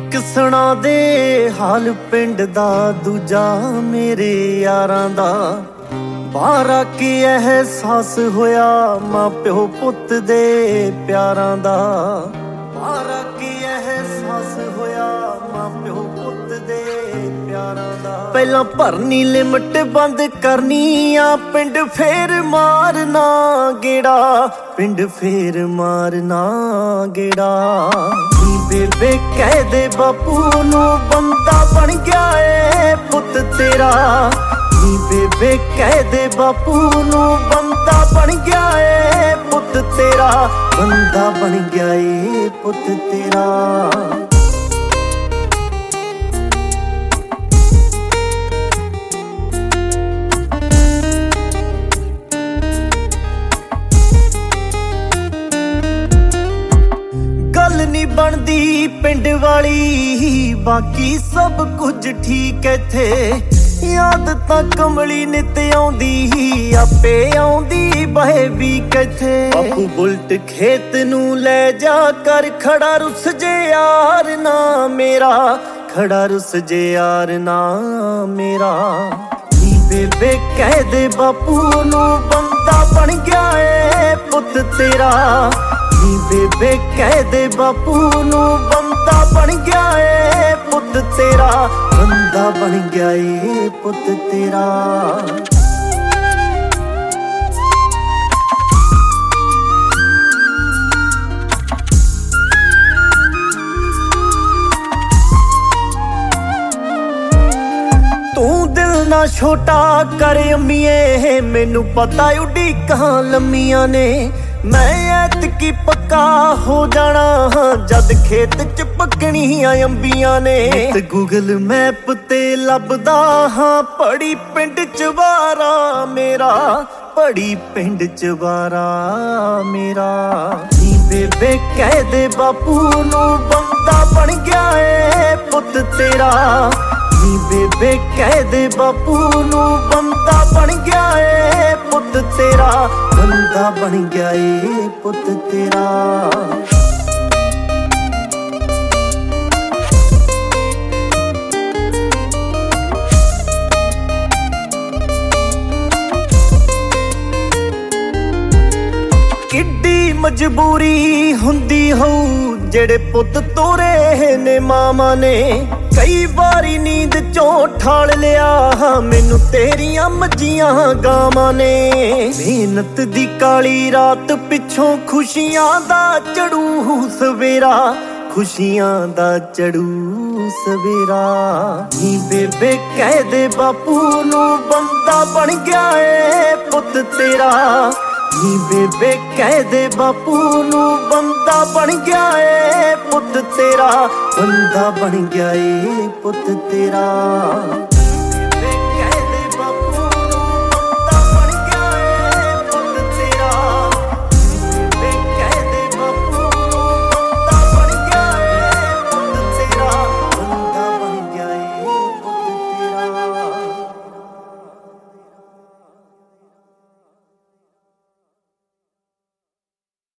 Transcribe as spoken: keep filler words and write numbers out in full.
ਇੱਕ ਸੁਣਾ ਦੇ ਹਾਲ ਪਿੰਡ ਦਾ, ਦੂਜਾ ਮੇਰੇ ਯਾਰਾਂ ਦਾ। ਬਾਹਰ ਆ ਕੇ ਅਹਿਸਾਸ ਹੋਇਆ ਮਾਂ ਪਿਓ ਪੁੱਤ ਦੇ ਪਿਆਰਾਂ ਦਾ। ਬਾਹਰ ਆ ਕੇ ਅਹਿਸਾਸ ਹੋਇਆ ਮਾਂ ਪਿਓ ਪੁੱਤ ਦੇ ਪਿਆਰਾਂ ਦਾ। ਪਹਿਲਾਂ ਭਰਨੀ ਲਿਮਟ ਬੰਦ ਕਰਨੀ ਆ, ਪਿੰਡ ਫੇਰ ਮਾਰਨਾ ਗੇੜਾ, ਪਿੰਡ ਫੇਰ ਮਾਰਨਾ ਗੇੜਾ। ਬੇਬੇ ਕਹਿ ਦੇ ਬਾਪੂ ਨੂੰ ਬੰਦਾ ਬਣ ਗਿਆ ਏ ਪੁੱਤ ਤੇਰਾ। ਨੀ ਬੇਬੇ ਕਹਿ ਦੇ ਬਾਪੂ ਨੂੰ ਬੰਦਾ ਬਣ ਗਿਆ ਏ ਪੁੱਤ ਤੇਰਾ, ਬੰਦਾ ਬਣ ਗਿਆ ਏ ਪੁੱਤ ਤੇਰਾ। ਗੱਲ ਨੀ ਬਣਦੀ ਪਿੰਡ ਵਾਲੀ, ਬਾਕੀ ਸਭ ਕੁਝ ਠੀਕ ਇੱਥੇ। ਯਾਦ ਤਾਂ ਕਮਲੀ ਨਿਤ ਆਉਂਦੀ, ਆਪੇ ਆਉਂਦੀ ਬਹੇ ਵੀ ਕਿੱਥੇ। ਬਾਪੂ ਬੁਲਟ ਖੇਤ ਨੂੰ ਲੈ ਜਾ ਕਰ ਖੜਾ, ਰੁੱਸ ਜੇ ਯਾਰ ਨਾ ਮੇਰਾ, ਖੜਾ ਰੁੱਸ ਜੇ ਯਾਰ ਨਾ ਮੇਰਾ। ਨੀ ਬੇਬੇ ਕਹਿ ਦੇ ਬਾਪੂ ਨੂੰ ਬੰਦਾ ਬਣ ਗਿਆ ਏ ਪੁੱਤ ਤੇਰਾ। ਨੀ ਬੇਬੇ ਕਹਿ ਦੇ ਬਾਪੂ ਨੂੰ ਬੰਦਾ ਬਣ ਗਿਆ ਏ ਪੁੱਤ ਤੇਰਾ, ਬੰਦਾ ਬਣ ਗਿਆ ਏ ਪੁੱਤ ਤੇਰਾ। ਤੂੰ ਦਿਲ ਨਾ ਛੋਟਾ ਕਰ ਅੰਮੀਏ, ਮੈਨੂੰ ਪਤਾ ਉਡੀਕਾਂ ਲੰਮੀਆਂ ਨੇ। ਮੈਂ ਐਤਕੀ ਪੱਕਾ ਹੋ ਜਾਣਾ ਜਦ ਖੇਤ ਚ ਪੱਕਣੀਆਂ ਅੰਬੀਆਂ ਨੇ। ਤੇ ਗੂਗਲ ਮੈਪ ਤੇ ਲੱਭਦਾ ਹਾਂ ਪੜੀ ਪਿੰਡ ਚ ਵਾਰਾ ਮੇਰਾ, ਪੜੀ ਪਿੰਡ ਚ ਵਾਰਾ ਮੇਰਾ। ਨੀ ਬੇਬੇ ਕਹਿ ਦੇ ਬਾਪੂ ਨੂੰ ਬੰਦਾ ਬਣ ਗਿਆ ਏ ਪੁੱਤ ਤੇਰਾ। ਨੀ ਬੇਬੇ ਕਹਿ ਦੇ ਬਾਪੂ ਨੂੰ ਬੰਦਾ ਬਣ ਗਿਆ ਏ ਪੁੱਤ ਤੇਰਾ, ਬੰਦਾ ਬਣ ਗਿਆ ਏ ਪੁੱਤ ਤੇਰਾ। ਕਿੱਡੀ ਮਜਬੂਰੀ ਹੁੰਦੀ ਹੋਊ ਜਿਹੜੇ ਪੁੱਤ ਤੋਰੇ ਨੇ ਮਾਵਾਂ ਨੇ। ਕਈ ਵਾਰੀ ਨੀਂਦ ਚੋਂ ਠਾਲ ਲਿਆ ਮੈਨੂੰ ਤੇਰੀਆਂ ਮੱਝੀਆਂ ਗਾਵਾਂ ਨੇ। ਮਿਹਨਤ ਦੀ ਕਾਲੀ ਰਾਤ ਪਿੱਛੋਂ ਖੁਸ਼ੀਆਂ ਦਾ ਚੜੂ ਸਵੇਰਾ, ਖੁਸ਼ੀਆਂ ਦਾ ਚੜੂ ਸਵੇਰਾ। ਨੀ ਬੇਬੇ ਕਹਿ ਦੇ ਬਾਪੂ ਨੂੰ ਬੰਦਾ ਬਣ ਗਿਆ ਏ ਪੁੱਤ ਤੇਰਾ। ਨੀ ਬੇਬੇ ਕਹਿ ਦੇ ਬਾਪੂ ਨੂੰ ਬੰਦਾ ਬਣ ਗਿਆ ਏ ਪੁੱਤ ਤੇਰਾ, ਬੰਦਾ ਬਣ ਗਿਆ ਏ ਪੁੱਤ ਤੇਰਾ।